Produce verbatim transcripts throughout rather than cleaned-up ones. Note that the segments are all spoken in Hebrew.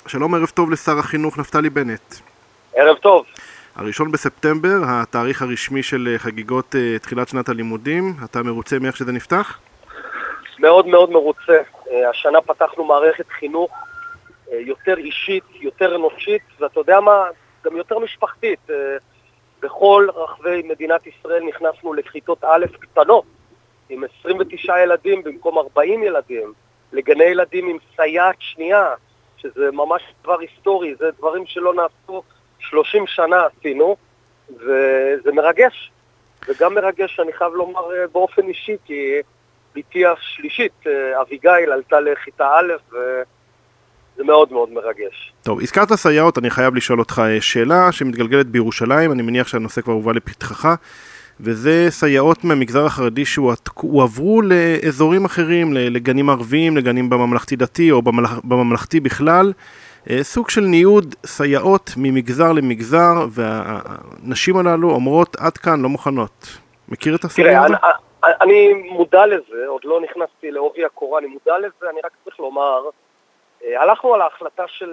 שלום, ערב טוב לשר החינוך נפתלי בנט. ערב טוב. הראשון בספטמבר, התאריך הרשמי של חגיגות תחילת שנת הלימודים. אתה מרוצה מאיך שזה נפתח? מאוד מאוד מרוצה. השנה פתחנו מערכת חינוך יותר אישית, יותר אנושית, ואתה יודע מה? גם יותר משפחתית. בכל רחבי מדינת ישראל נכנסנו לכיתות א' קטנות, עם עשרים ותשעה ילדים במקום ארבעים ילדים, לגני ילדים עם סייעת שנייה, שזה ממש דבר היסטורי, זה דברים שלא נעשו שלושים שנה עשינו, וזה מרגש. וגם מרגש, אני חייב לומר באופן אישי, כי ביתי השלישית, אביגיל, עלתה לכיתה א', וזה מאוד מאוד מרגש. טוב, הזכרת סייעות, אני חייב לשאול אותך שאלה שמתגלגלת בירושלים, אני מניח שהנושא כבר הובא לפתחך, וזה סייעות מהמגזר החרדי שהועברו לאזורים אחרים, לגנים ערביים, לגנים בממלכתי דתי או בממלכתי בכלל, סוג של ניוד סייעות ממגזר למגזר, והנשים הללו אומרות עד כאן לא מוכנות. מכיר את הסייעות? תראה, אני, אני מודע לזה, עוד לא נכנסתי לעובי הקורה, אני מודע לזה, אני רק צריך לומר, הלכנו על ההחלטה של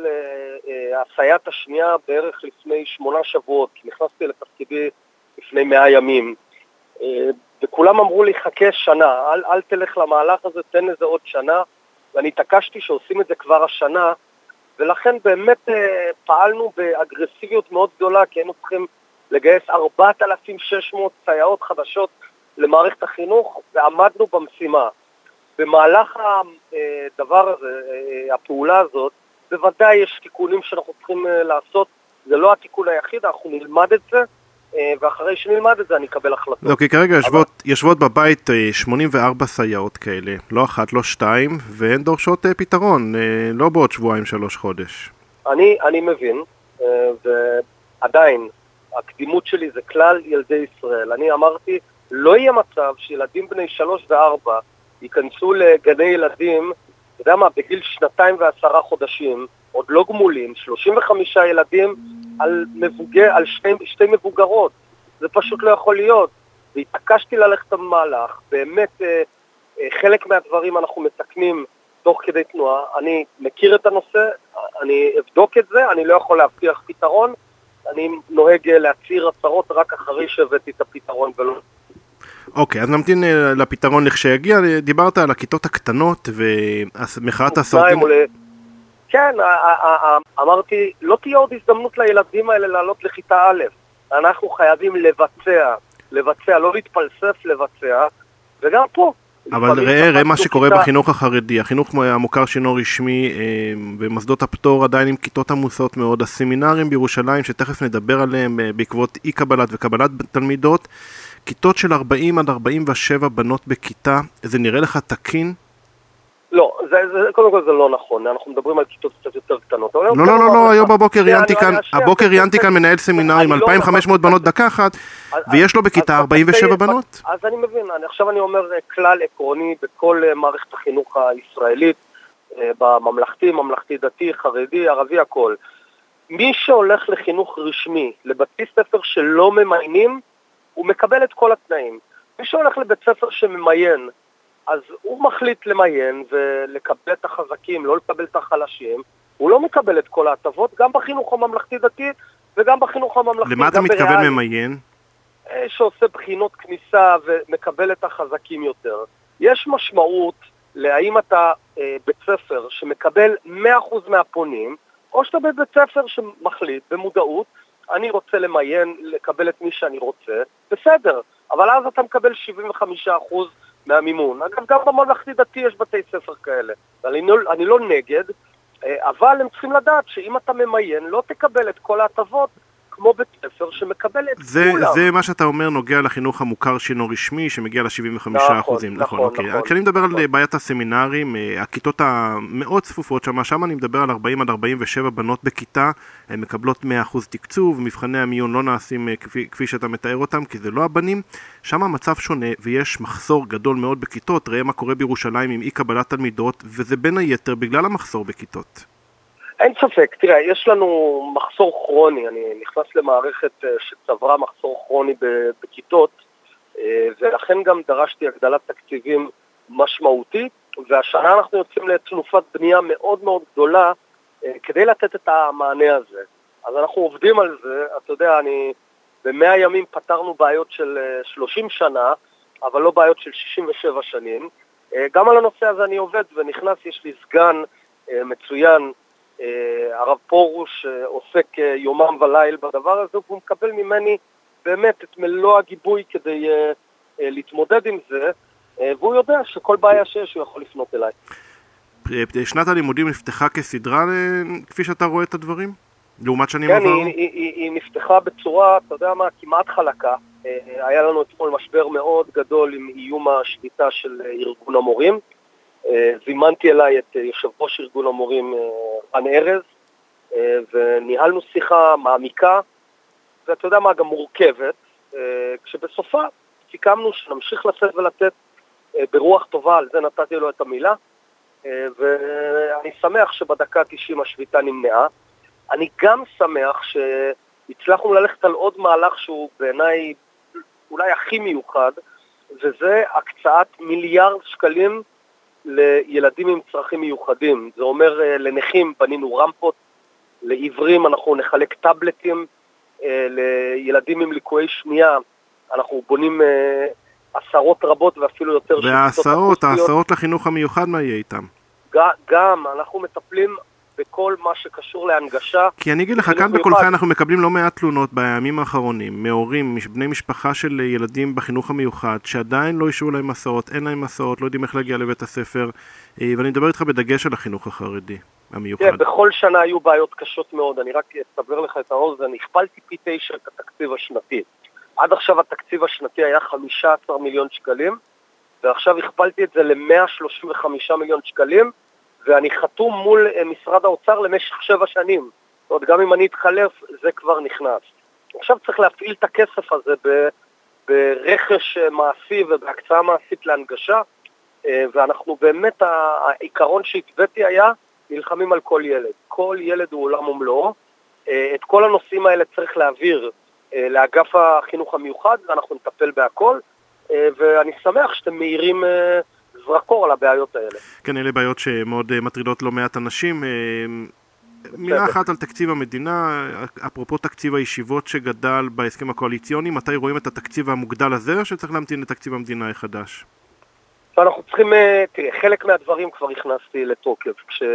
הסייעת השנייה בערך לפני שמונה שבועות, נכנסתי לתפקידי לפני מאה ימים, וכולם אמרו לי חכה שנה, אל, אל תלך למהלך הזה, תן לזה עוד שנה, ואני התעקשתי שעושים את זה כבר השנה, ולכן באמת פעלנו באגרסיביות מאוד גדולה, כי היינו צריכים לגייס ארבעת אלפים ושש מאות סייעות חדשות למערכת החינוך, ועמדנו במשימה. במהלך הדבר הזה, הפעולה הזאת, בוודאי יש תיקונים שאנחנו צריכים לעשות, זה לא התיקון היחיד, אנחנו נלמד את זה, ואחרי שנלמד את זה אני אקבל החלטות. אוקיי, כרגע יושבות, יושבות בבית שמונים וארבע סייעות כאלה, לא אחת, לא שתיים, והן דורשות פתרון, לא בעוד שבועיים, שלוש חודש. אני, אני מבין, ועדיין, הקדימות שלי זה כלל ילדי ישראל. אני אמרתי, לא יהיה מצב שילדים בני שלוש וארבע ייכנסו לגני ילדים, אתה יודע מה, בגיל שנתיים ועשרה חודשים, עוד לא גמולים, שלושים וחמישה ילדים על, מבוגר, על שתי, שתי מבוגרות. זה פשוט לא יכול להיות. והתעקשתי ללכת במהלך. באמת, אה, אה, חלק מהדברים אנחנו מתקנים תוך כדי תנועה. אני מכיר את הנושא, אני אבדוק את זה, אני לא יכול להבטיח פתרון. אני נוהג להצהיר הצהרות רק אחרי שהבאתי את הפתרון ולא... אוקיי, אז נמתין לפתרון לכשיגיע. דיברת על הכיתות הקטנות ומחאת הסרטים... כן, אמרתי, לא תהיה עוד הזדמנות לילדים האלה לעלות לכיתה א'. אנחנו חייבים לבצע, לבצע, לא להתפלסף, לבצע, וגם פה. אבל ראה, ראה מה שקורה בחינוך החרדי, החינוך המוכר שאינו רשמי, ומוסדות הפטור עדיין עם כיתות עמוסות מאוד, הסמינרים בירושלים, שתכף נדבר עליהם בעקבות אי קבלת וקבלת תלמידות, כיתות של ארבעים עד ארבעים ושבע בנות בכיתה, זה נראה לך תקין? לא, זה, זה, קודם כל זה לא נכון, אנחנו מדברים על כיתות קצת יותר קטנות. לא, לא, לא, לא, היום בבוקר ראיינתי כאן, הבוקר ראיינתי כאן מנהל סמינר עם אלפיים וחמש מאות בנות דקה אחת, ויש לו בכיתה ארבעים ושבע בנות. אז אני מבין, עכשיו אני אומר כלל עקרוני בכל מערכת החינוך הישראלית, בממלכתי, ממלכתי דתי, חרדי, ערבי, הכל. מי שהולך לחינוך רשמי, לבתי ספר שלא ממיינים, הוא מקבל את כל התנאים. מי שהולך לבית ספר שממיין, אז הוא מחליט למיין ולקבל את החזקים, לא לקבל את החלשים, הוא לא מקבל את כל ההטבות, גם בחינוך הממלכתי דתי וגם בחינוך הממלכתי. למה אתה מתכוון ממיין? שעושה בחינות כניסה ומקבל את החזקים יותר. יש משמעות להאם אתה אה, בית ספר שמקבל מאה אחוז מהפונים, או שאתה בבית ספר שמחליט במודעות, אני רוצה למיין, לקבל את מי שאני רוצה, בסדר, אבל אז אתה מקבל שבעים וחמישה אחוז מהמימון. אגב, גם בממלכתי דתי יש בתי ספר כאלה. אני לא, אני לא נגד, אבל הם צריכים לדעת שאם אתה ממיין, לא תקבל את כל ההטבות כמו בית ספר שמקבל את זה, כולם. זה מה שאתה אומר נוגע לחינוך המוכר שאינו רשמי, שמגיע ל-שבעים וחמישה אחוזים. נכון, נכון, נכון, נכון. כשאני מדבר נכון. על בעיית הסמינרים, הכיתות המאוד צפופות שם, שם אני מדבר על ארבעים עד ארבעים ושבע בנות בכיתה, הן מקבלות מאה אחוז תקצוב, מבחני המיון לא נעשים כפי, כפי שאתה מתאר אותם, כי זה לא הבנים. שם המצב שונה, ויש מחסור גדול מאוד בכיתות. ראה מה קורה בירושלים עם אי קבלת תלמידות, וזה בין היתר בגלל המחסור בכיתות. אין ספק, תראה, יש לנו מחסור כרוני, אני נכנס למערכת שצברה מחסור כרוני בכיתות, ולכן גם דרשתי הגדלת תקציבים משמעותית, והשנה אנחנו יוצאים לתנופת בנייה מאוד מאוד גדולה כדי לתת את המענה הזה. אז אנחנו עובדים על זה, אתה יודע, אני במאה ימים פתרנו בעיות של שלושים שנה, אבל לא בעיות של שישים ושבע שנים. גם על הנושא הזה אני עובד ונכנס, יש לי סגן מצוין, הרב פורוש, עוסק יומם וליל בדבר הזה, והוא מקבל ממני באמת את מלוא הגיבוי כדי להתמודד עם זה, והוא יודע שכל בעיה שיש הוא יכול לפנות אליי. שנת הלימודים נפתחה כסדרה כפי שאתה רואה את הדברים? לעומת שנים כן, עברו? היא, היא, היא, היא נפתחה בצורה, אתה יודע מה, כמעט חלקה. היה לנו אתמול משבר מאוד גדול עם איום השביתה של ארגון המורים. זימנתי אליי את יושב ראש ארגון המורים רן ארז, וניהלנו שיחה מעמיקה, ואתה יודע מה, גם מורכבת, כשבסופה סיכמנו שנמשיך לשאת ולתת ברוח טובה, על זה נתתי לו את המילה, ואני שמח שבדקה תשעים השביתה נמנעה. אני גם שמח שהצלחנו ללכת על עוד מהלך שהוא בעיניי אולי הכי מיוחד, וזה הקצאת מיליארד שקלים לילדים עם צרכים מיוחדים. זה אומר לנכים בנינו רמפות, לעיוורים אנחנו נחלק טאבלטים, לילדים עם ליקויי שמיעה אנחנו בונים עשרות רבות ואפילו יותר. וההסעות, ההסעות לחינוך המיוחד, מה יהיה איתם? גם, אנחנו מטפלים בכל מה שקשור להנגשה. כי אני אגיד לך, כאן בכל חי אנחנו מקבלים לא מעט תלונות בימים האחרונים, מהורים, בני משפחה של ילדים בחינוך המיוחד, שעדיין לא אישרו להם מסעות, אין להם מסעות, לא יודעים איך להגיע לבית הספר, ואני מדבר איתך בדגש על החינוך החרדי, המיוחד. כן, בכל שנה היו בעיות קשות מאוד, אני רק אסבר לך את האוזן, הכפלתי פי תשע את התקציב השנתי. עד עכשיו התקציב השנתי היה חמישה עשר מיליון שקלים, ועכשיו הכפלתי את זה ל-מאה שלושים וחמישה מיליון שקלים, ואני חתום מול משרד האוצר למשך שבע שנים. זאת אומרת, גם אם אני אתחלף, זה כבר נכנס. עכשיו צריך להפעיל את הכסף הזה ב- ברכש מעשי ובהקצאה מעשית להנגשה, ואנחנו באמת, העיקרון שהתוויתי היה, נלחמים על כל ילד. כל ילד הוא עולם ומלואו. את כל הנושאים האלה צריך להעביר לאגף החינוך המיוחד, ואנחנו נטפל בהכל, ואני שמח שאתם מהירים זרקור על הבעיות האלה. כן, אלה בעיות שמאוד מטרידות לא מעט אנשים. מילה אחת על תקציב המדינה, אפרופו תקציב הישיבות שגדל בהסכם הקואליציוני, מתי רואים את התקציב המוגדל הזה, או שצריך להמתין לתקציב המדינה החדש? אנחנו צריכים, תראה, חלק מהדברים כבר הכנסתי לתוקף.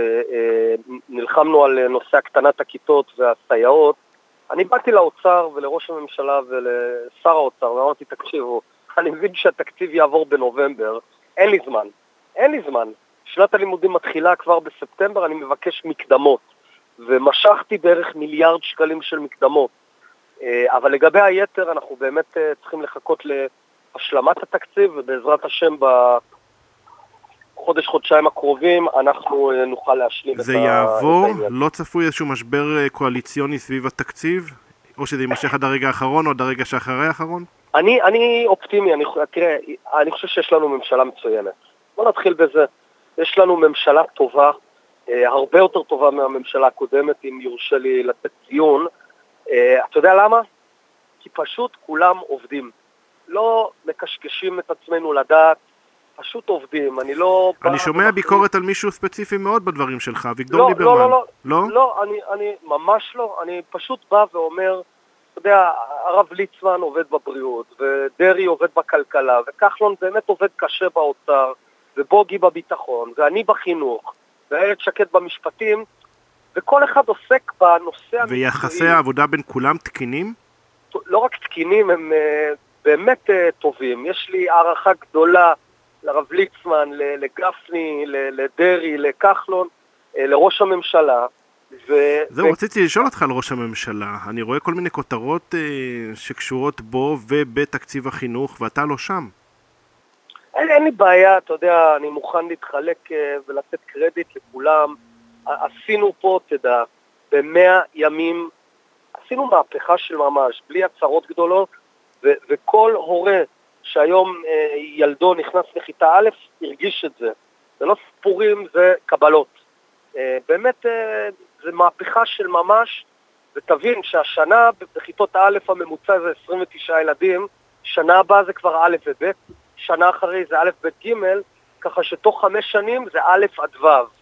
כשנלחמנו על נושא הקטנת הכיתות והסייעות, אני באתי לאוצר ולראש הממשלה ולשר האוצר, ואמרתי, תקשיבו, אני מבין שהתקציב יעבור בנובמבר, אין לי זמן, אין לי זמן. שנת הלימודים מתחילה כבר בספטמבר, אני מבקש מקדמות, ומשכתי בערך מיליארד שקלים של מקדמות. אבל לגבי היתר, אנחנו באמת צריכים לחכות להשלמת התקציב, ובעזרת השם בחודש, חודשיים הקרובים, אנחנו נוכל להשלים את ה... זה יעבור? לא צפוי איזשהו משבר קואליציוני סביב התקציב? או שזה יימשך עד הרגע האחרון, או עד הרגע שאחרי האחרון? אני, אני אופטימי, אני, תראה, אני חושב שיש לנו ממשלה מצוינת. בוא נתחיל בזה. יש לנו ממשלה טובה, אה, הרבה יותר טובה מהממשלה הקודמת, אם יורשה לי לתת ציון. אה, אתה יודע למה? כי פשוט כולם עובדים. לא מקשקשים את עצמנו לדעת, פשוט עובדים. אני לא... אני שומע ביקורת על מישהו ספציפי מאוד בדברים שלך, ויגדור ליברמן. לא, לא, לא. לא? לא, אני, אני ממש לא. אני פשוט בא ואומר... אתה יודע, הרב ליצמן עובד בבריאות, ודרי עובד בכלכלה, וכחלון באמת עובד קשה באוצר, ובוגי בביטחון, ואני בחינוך, ואיילת שקד במשפטים, וכל אחד עוסק בנושא המקצועי. ויחסי העבודה בין כולם תקינים? לא רק תקינים, הם באמת טובים. יש לי הערכה גדולה לרב ליצמן, לגפני, לדרי, לכחלון, לראש הממשלה, ו... זהו, ו... רציתי לשאול אותך על ראש הממשלה. אני רואה כל מיני כותרות אה, שקשורות בו ובתקציב החינוך, ואתה לא שם. אין, אין לי בעיה, אתה יודע, אני מוכן להתחלק אה, ולתת קרדיט לכולם. עשינו פה, תדע, במאה ימים, עשינו מהפכה של ממש, בלי הצהרות גדולות, ו- וכל הורה שהיום אה, ילדו נכנס לכיתה א', הרגיש את זה. זה לא סיפורים, זה קבלות. אה, באמת... אה, זה מהפכה של ממש, ותבין שהשנה בכיתות א' הממוצע זה עשרים ותשעה ילדים, שנה הבאה זה כבר א' וב', שנה אחרי זה א' ב' ג', ככה שתוך חמש שנים זה א' עד ו'.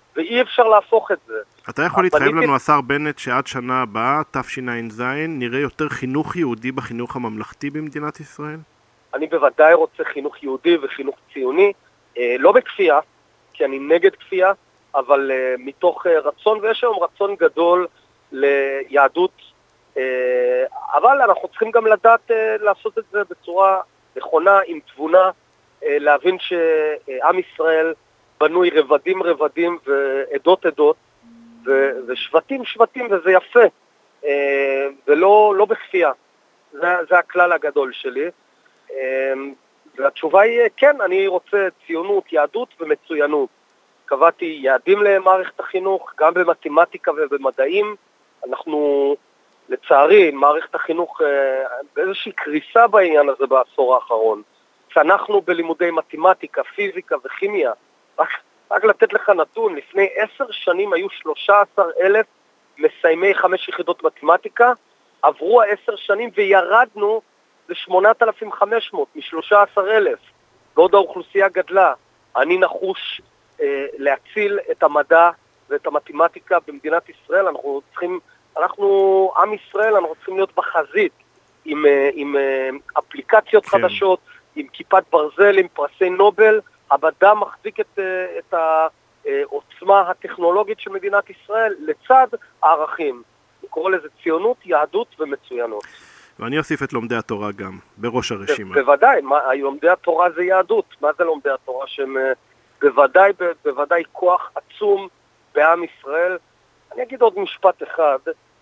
ואי אפשר להפוך את זה. אתה יכול להתחייב לנו, השר בנט, שעד שנה הבאה, תשע"ז, נראה יותר חינוך יהודי בחינוך הממלכתי במדינת ישראל? אני בוודאי רוצה חינוך יהודי וחינוך ציוני, לא בכפייה, כי אני נגד כפייה, אבל מתוך רצון, ויש היום רצון גדול ליהדות, אבל אנחנו צריכים גם לדעת לעשות את זה בצורה נכונה, עם תבונה, להבין שעם ישראל בנוי רבדים רבדים ועדות עדות ושבטים שבטים, וזה יפה, ולא לא בכפייה. זה, זה הכלל הגדול שלי. והתשובה היא כן, אני רוצה ציונות, יהדות ומצוינות. קבעתי יעדים למערכת החינוך, גם במתמטיקה ובמדעים. אנחנו, לצערי, מערכת החינוך באיזושהי קריסה בעניין הזה בעשור האחרון. צנחנו בלימודי מתמטיקה, פיזיקה וכימיה. רק, רק לתת לך נתון, לפני עשר שנים היו שלושה עשר אלף מסיימי חמש יחידות מתמטיקה, עברו העשר שנים וירדנו ל-שמונת אלפים וחמש מאות מ-שלושה עשר אלף, ועוד האוכלוסייה גדלה. אני נחוש אה, להציל את המדע ואת המתמטיקה במדינת ישראל. אנחנו צריכים, אנחנו, עם ישראל, אנחנו צריכים להיות בחזית עם, אה, עם אה, אפליקציות כן. חדשות, עם כיפת ברזל, עם פרסי נובל. המדע מחזיק את, אה, את העוצמה הטכנולוגית של מדינת ישראל לצד הערכים. אני קורא לזה ציונות, יהדות ומצוינות. ואני אוסיף את לומדי התורה גם, בראש הרשימה. בוודאי, מה, לומדי התורה זה יהדות. מה זה לומדי התורה? שהם בוודאי, בוודאי כוח עצום בעם ישראל. אני אגיד עוד משפט אחד.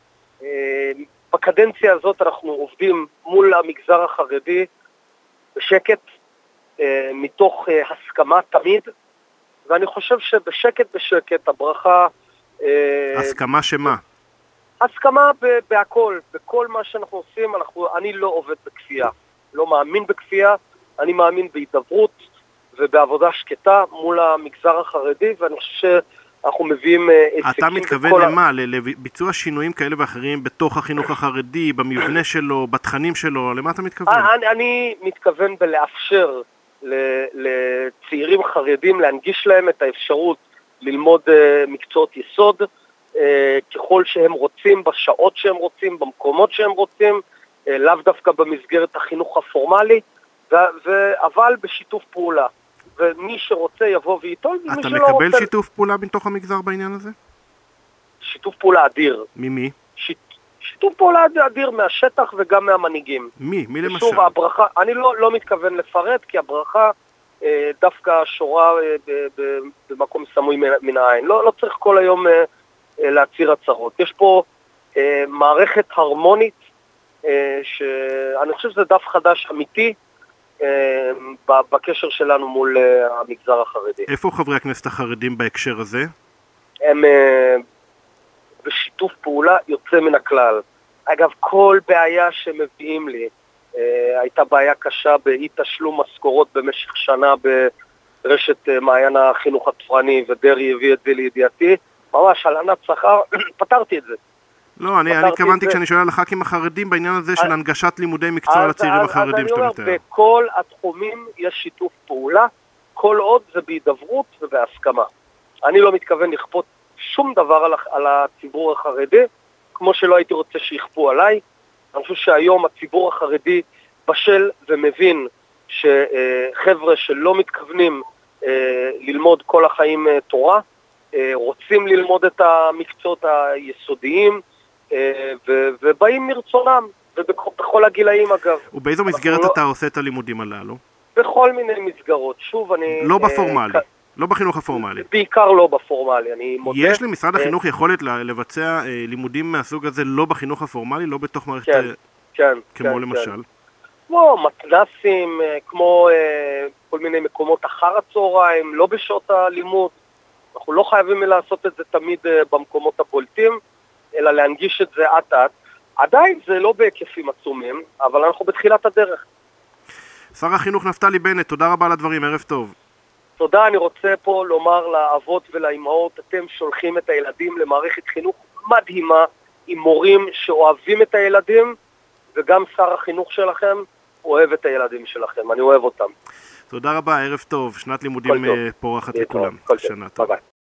בקדנציה הזאת אנחנו עובדים מול המגזר החרדי בשקט, מתוך הסכמה תמיד, ואני חושב שבשקט בשקט הברכה... הסכמה שמה? הסכמה בהכל, בכל מה שאנחנו עושים. אנחנו, אני לא עובד בכפייה, לא מאמין בכפייה, אני מאמין בהידברות ובעבודה שקטה מול המגזר החרדי, ואני חושב שאנחנו מביאים הישגים. אתה מתכוון למה? לביצוע שינויים כאלה ואחרים בתוך החינוך החרדי, במבנה שלו, בתכנים שלו, למה אתה מתכוון? אני, אני מתכוון בלאפשר לצעירים חרדים, להנגיש להם את האפשרות ללמוד מקצועות יסוד, ככל שהם רוצים, בשעות שהם רוצים, במקומות שהם רוצים, לאו דווקא במסגרת החינוך הפורמלי, אבל בשיתוף פעולה. ומי שרוצה יבוא ויטול, ומי אתה שלא רוצה... אתה מקבל שיתוף פעולה מתוך המגזר בעניין הזה? שיתוף פעולה אדיר. ממי? שיתוף שיתוף פעולה אדיר מהשטח וגם מהמנהיגים. מי? מי למשל? שוב, הברכה, אני לא, לא מתכוון לפרט, כי הברכה אה, דווקא שורה אה, ב, ב, במקום סמוי מן העין. לא, לא צריך כל היום אה, אה, להציר הצהרות. יש פה אה, מערכת הרמונית, אה, שאני חושב שזה דף חדש אמיתי, אה, בקשר שלנו מול אה, המגזר החרדי. איפה חברי הכנסת החרדים בהקשר הזה? הם... אה, בשיתוף פעולה יוצא מן הכלל. אגב, כל בעיה שמביאים לי, אה, הייתה בעיה קשה באי תשלום משכורות במשך שנה ברשת אה, מעיין החינוך התורני, ודרי הביא את זה לידיעתי, ממש הלנת שכר, פתרתי את זה. לא, אני, אני כוונתי כשאני שואל על הח"כים החרדים בעניין הזה של הנגשת לימודי מקצוע לצעירים החרדים שאתה מתאר. בכל התחומים יש שיתוף פעולה, כל עוד זה בהידברות ובהסכמה. אני לא מתכוון לכפות שום דבר על, על הציבור החרדי, כמו שלא הייתי רוצה שיכפו עליי. אני חושב שהיום הציבור החרדי בשל ומבין שחבר'ה שלא מתכוונים ללמוד כל החיים תורה, רוצים ללמוד את המקצועות היסודיים, ובאים מרצונם, ובכל הגילאים אגב. ובאיזו מסגרת אתה עושה את הלימודים הללו? בכל מיני מסגרות. שוב, אני... לא בפורמלי. לא בחינוך הפורמלי. בעיקר לא בפורמלי, אני מודה. יש למשרד החינוך יכולת לבצע לימודים מהסוג הזה לא בחינוך הפורמלי, לא בתוך מערכת... כן, כן. כמו למשל? כמו מתנ"סים, כמו כל מיני מקומות אחר הצהריים, לא בשעות הלימוד. אנחנו לא חייבים לעשות את זה תמיד במקומות הבולטים, אלא להנגיש את זה עד-עד. עדיין זה לא בהיקפים עצומים, אבל אנחנו בתחילת הדרך. שר החינוך נפתלי בנט, תודה רבה על הדברים, ערב טוב. תודה, אני רוצה פה לומר לאבות ולאימהות, אתם שולחים את הילדים למערכת חינוך מדהימה, עם מורים שאוהבים את הילדים, וגם שר החינוך שלכם אוהב את הילדים שלכם, אני אוהב אותם. תודה רבה, ערב טוב, שנת לימודים פורחת לכולם. כל טוב, ביי ביי.